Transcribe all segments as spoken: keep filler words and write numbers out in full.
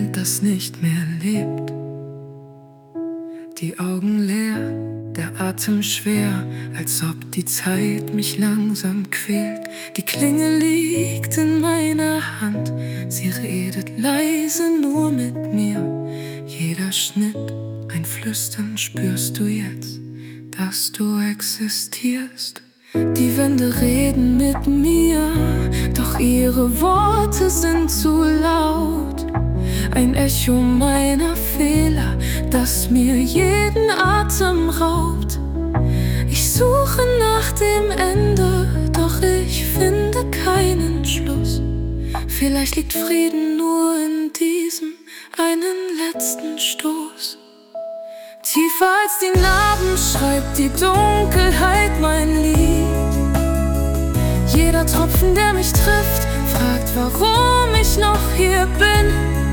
Bild, das nicht mehr lebt. Die Augen leer, der Atem schwer, als ob die Zeit mich langsam quält. Die Klinge liegt in meiner Hand, sie redet leise nur mit mir. Jeder Schnitt, ein Flüstern spürst du jetzt, dass du existierst. Die Wände reden mit mir, doch ihre Worte sind zu laut. Ein Echo meiner Fehler, das mir jeden Atem raubt. Ich suche nach dem Ende, doch ich finde keinen Schluss. Vielleicht liegt Frieden nur in diesem einen letzten Stoß. Tiefer als die Narben schreibt die Dunkelheit mein Lied. Jeder Tropfen, der mich trifft, fragt, warum ich noch hier bin.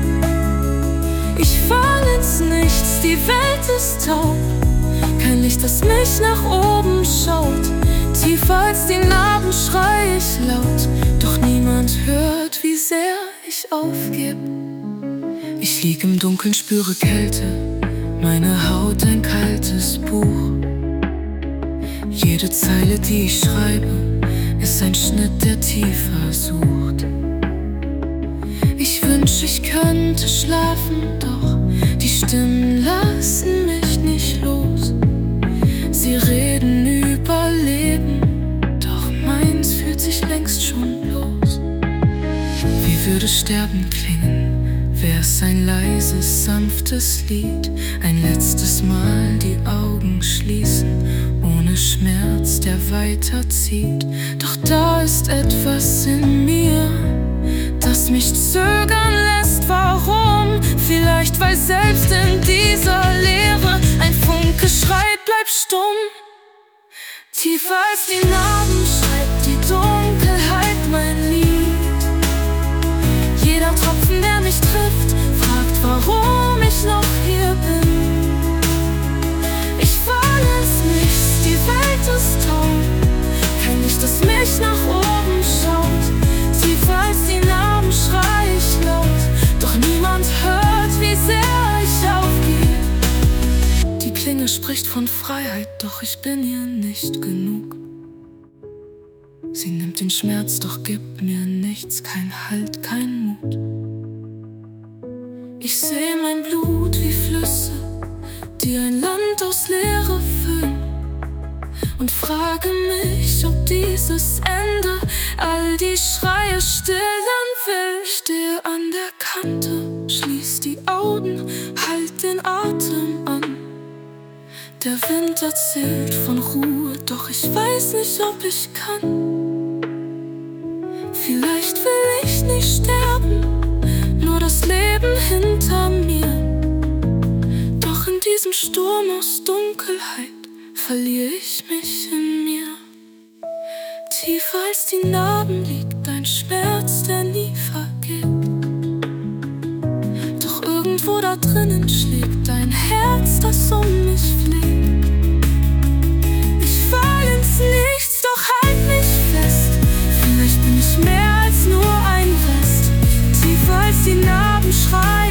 Ich fall ins Nichts, die Welt ist taub. Kein Licht, das mich nach oben schaut. Tiefer als die Narben schrei ich laut, doch niemand hört, wie sehr ich aufgeb. Ich lieg im Dunkeln, spüre Kälte, meine Haut ein kaltes Buch. Jede Zeile, die ich schreibe, ist ein Schnitt, der tiefer sucht. Ich wünsch, ich könnte schlafen, doch die Stimmen lassen mich nicht los. Sie reden über Leben, doch meins fühlt sich längst schon los. Wie würde Sterben klingen, wär's ein leises, sanftes Lied. Ein letztes Mal die Augen schließen, ohne Schmerz, der weiterzieht. Doch da ist etwas in mir, das mich zögern lässt. Warum? Vielleicht, weil selbst in dieser Leere ein Funke schreit, bleib stumm. Tiefer als die Narben schreibt die Dunkelheit mein Lied. Jeder Tropfen, der mich trifft, fragt, warum ich noch hier bin. Ich fall ins Nichts, die Welt ist taub. Kein Licht, das mich nach oben schaut. Tiefer als die Narben schrei ich laut, doch niemand hört, wie sehr ich aufgehe. Die Klinge spricht von Freiheit, doch ich bin ihr nicht genug. Sie nimmt den Schmerz, doch gibt mir nichts, kein Halt, kein Mut. Ich seh mein Blut wie Flüsse, die ein Land aus Leere füllen, und frage mich, ob dieses Ende all die Schreie stillen will. Stehe an der Kante, schließ die Augen, halt den Atem an. Der Wind erzählt von Ruhe, doch ich weiß nicht, ob ich kann. Vielleicht will ich nicht sterben, nur das Leben hinter mir. Doch in diesem Sturm aus Dunkelheit verliere ich mich in mir. Tiefer als die Narben liegt ein Schmerz, der nie vergeht. Doch irgendwo da drinnen schlägt ein Herz, das um mich fleht.